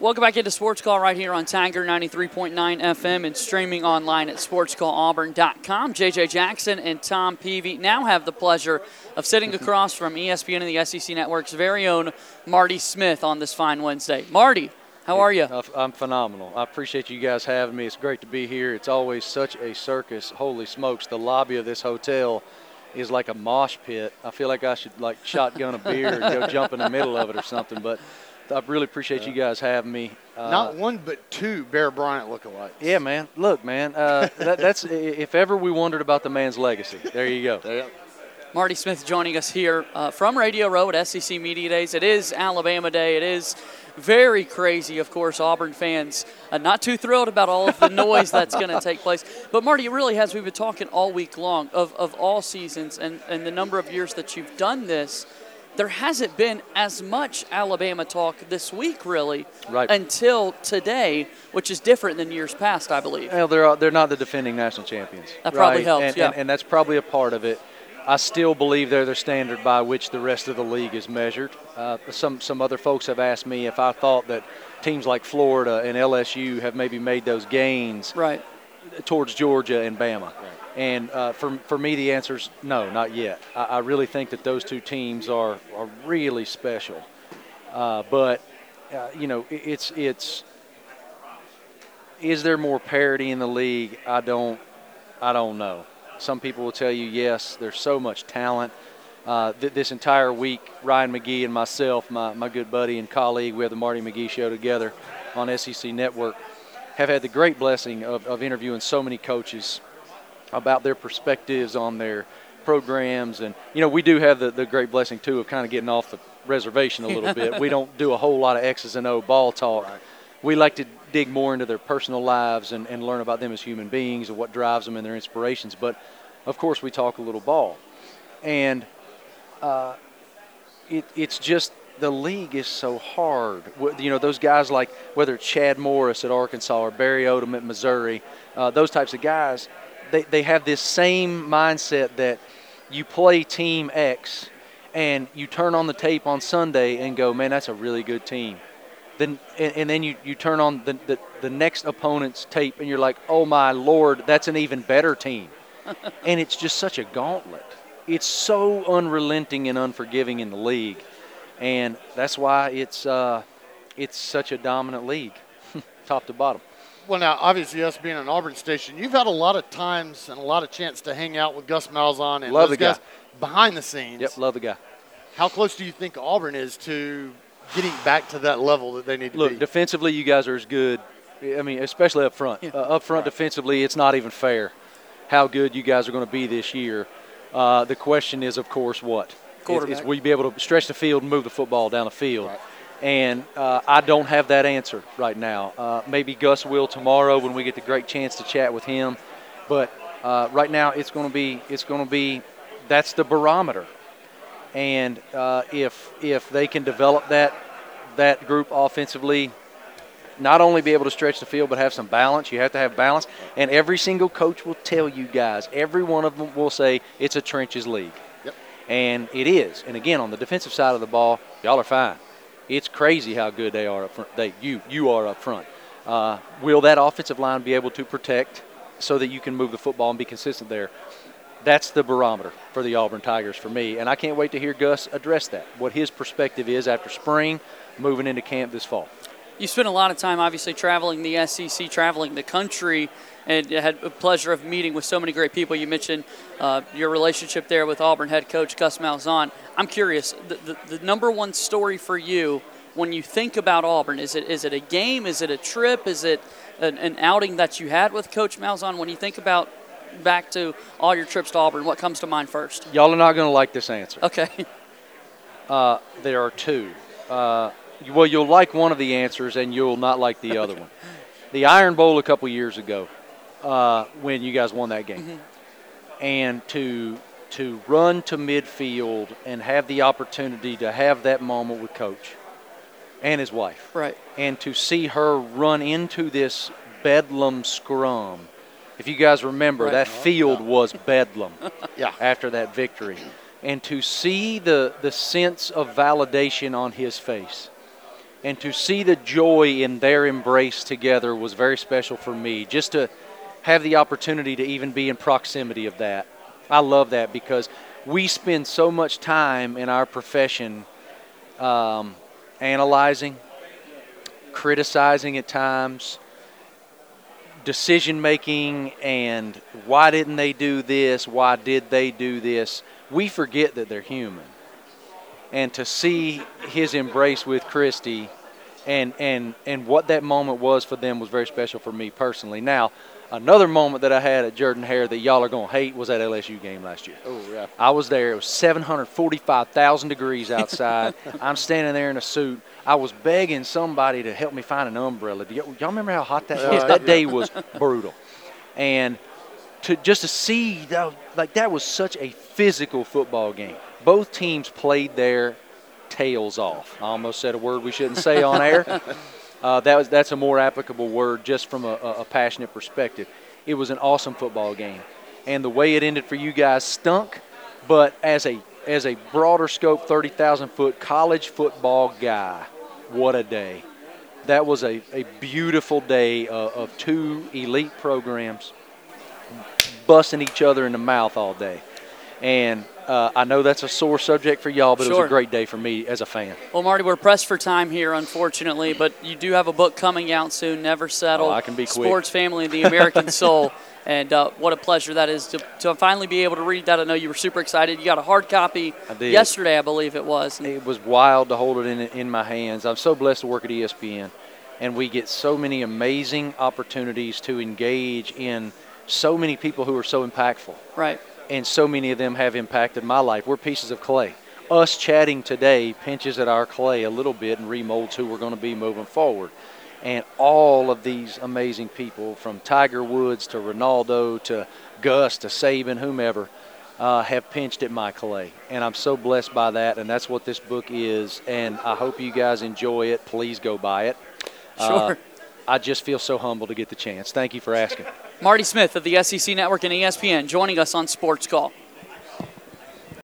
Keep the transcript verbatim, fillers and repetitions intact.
Welcome back into Sports Call right here on Tiger ninety-three point nine F M and streaming online at sports call auburn dot com. J J Jackson and Tom Peavy now have the pleasure of sitting across from E S P N and the S E C Network's very own Marty Smith on this fine Wednesday. Marty, how are you? I'm phenomenal. I appreciate you guys having me. It's great to be here. It's always such a circus. Holy smokes, the lobby of this hotel is like a mosh pit. I feel like I should like shotgun a beer and go jump in the middle of it or something, but I really appreciate you guys having me. Uh, Not one, but two Bear Bryant lookalikes. Yeah, man. Look, man, uh, that, that's if ever we wondered about the man's legacy. There you go. Yeah. Marty Smith joining us here uh, from Radio Row at S E C Media Days. It is Alabama Day. It is very crazy, of course. Auburn fans uh, not too thrilled about all of the noise that's going to take place. But, Marty, it really has. We've been talking all week long of, of all seasons and, and the number of years that you've done this. There hasn't been as much Alabama talk this week, really, right, until today, which is different than years past, I believe. Well, they're, they're not the defending national champions. That probably right? helps, and, yeah. And, and that's probably a part of it. I still believe they're the standard by which the rest of the league is measured. Uh, some some other folks have asked me if I thought that teams like Florida and L S U have maybe made those gains right. towards Georgia and Bama. Right. And uh, for for me, the answer is no, not yet. I, I really think that those two teams are are really special. Uh, but uh, you know, it, it's it's is there more parity in the league? I don't I don't know. Some people will tell you yes. There's so much talent. Uh, th- this entire week, Ryan McGee and myself, my my good buddy and colleague, we have the Marty McGee Show together on S E C Network, have had the great blessing of, of interviewing so many coaches about their perspectives on their programs. And, you know, we do have the, the great blessing, too, of kind of getting off the reservation a little bit. We don't do a whole lot of X's and O ball talk. Right. We like to dig more into their personal lives and, and learn about them as human beings and what drives them and their inspirations. But, of course, we talk a little ball. And uh, it, it's just the league is so hard. You know, those guys like whether it's Chad Morris at Arkansas or Barry Odom at Missouri, uh, those types of guys, They, they have this same mindset that you play Team X and you turn on the tape on Sunday and go, man, that's a really good team. Then and, and then you, you turn on the, the, the next opponent's tape and you're like, oh, my Lord, that's an even better team. And it's just such a gauntlet. It's so unrelenting and unforgiving in the league. And that's why it's uh, it's such a dominant league, top to bottom. Well, now, obviously, us being an Auburn station, you've had a lot of times and a lot of chance to hang out with Gus Malzahn and love those the guys guy. behind the scenes. Yep, love the guy. How close do you think Auburn is to getting back to that level that they need to Look, be? defensively, you guys are as good. I mean, especially up front. Yeah. Uh, up front, Right. defensively, it's not even fair how good you guys are going to be this year. Uh, the question is, of course, what? Quarterback. Is, is will you be able to stretch the field and move the football down the field? Right. And uh, I don't have that answer right now. Uh, maybe Gus will tomorrow when we get the great chance to chat with him. But uh, right now, it's going to be it's going to be that's the barometer. And uh, if if they can develop that that group offensively, not only be able to stretch the field but have some balance, you have to have balance. And every single coach will tell you guys, every one of them will say it's a trenches league. Yep. And it is. And again, on the defensive side of the ball, y'all are fine. It's crazy how good they are up front. They, you, you are up front. Uh, will that offensive line be able to protect so that you can move the football and be consistent there? That's the barometer for the Auburn Tigers for me. And I can't wait to hear Gus address that, what his perspective is after spring, moving into camp this fall. You spent a lot of time, obviously, traveling the S E C, traveling the country, and had the pleasure of meeting with so many great people. You mentioned uh, your relationship there with Auburn head coach Gus Malzahn. I'm curious, the, the, the number one story for you when you think about Auburn, is it is it a game? Is it a trip? Is it an, an outing that you had with Coach Malzahn? When you think about back to all your trips to Auburn, what comes to mind first? Y'all are not going to like this answer. Okay. Uh, there are two. Uh, well, you'll like one of the answers and you'll not like the other one. The Iron Bowl a couple years ago uh, when you guys won that game. Mm-hmm. And to to run to midfield and have the opportunity to have that moment with Coach and his wife. Right. And to see her run into this bedlam scrum. If you guys remember, Right. that field Yeah. was bedlam Yeah. after that victory. And to see the, the sense of validation on his face And to see the joy in their embrace together was very special for me. Just to have the opportunity to even be in proximity of that. I love that because we spend so much time in our profession um, analyzing, criticizing at times, decision making, and why didn't they do this? Why did they do this? We forget that they're human. And to see his embrace with Christy and, and, and what that moment was for them was very special for me personally. Now, another moment that I had at Jordan-Hare that y'all are going to hate was that L S U game last year. Oh, yeah. I was there. It was seven hundred forty-five thousand degrees outside. I'm standing there in a suit. I was begging somebody to help me find an umbrella. Do y- y'all remember how hot that was? Uh, That yeah. day was brutal. And to just to see, that, like, that was such a physical football game. Both teams played their tails off. I almost said a word we shouldn't say on air. Uh, that was that's a more applicable word just from a, a passionate perspective. It was an awesome football game, and the way it ended for you guys stunk. But as a as a broader scope, thirty thousand foot college football guy, what a day! That was a, a beautiful day of, of two elite programs busting each other in the mouth all day, and uh, I know that's a sore subject for y'all, but it was Sure. a great day for me as a fan. Well, Marty, we're pressed for time here, unfortunately, but you do have a book coming out soon, Never Settle. Oh, I can be quick. Sports Family, the American Soul. And uh, what a pleasure that is to, to finally be able to read that. I know you were super excited. You got a hard copy I did. yesterday, I believe it was. And It was wild to hold it in in my hands. I'm so blessed to work at E S P N, and we get so many amazing opportunities to engage in so many people who are so impactful, right. and so many of them have impacted my life. We're pieces of clay. Us chatting today pinches at our clay a little bit and remolds who we're going to be moving forward. And all of these amazing people, from Tiger Woods to Ronaldo to Gus to Saban, whomever, uh, have pinched at my clay. And I'm so blessed by that, and that's what this book is. And I hope you guys enjoy it. Please go buy it. Sure. Uh, I just feel so humbled to get the chance. Thank you for asking. Marty Smith of the S E C Network and E S P N joining us on Sports Call.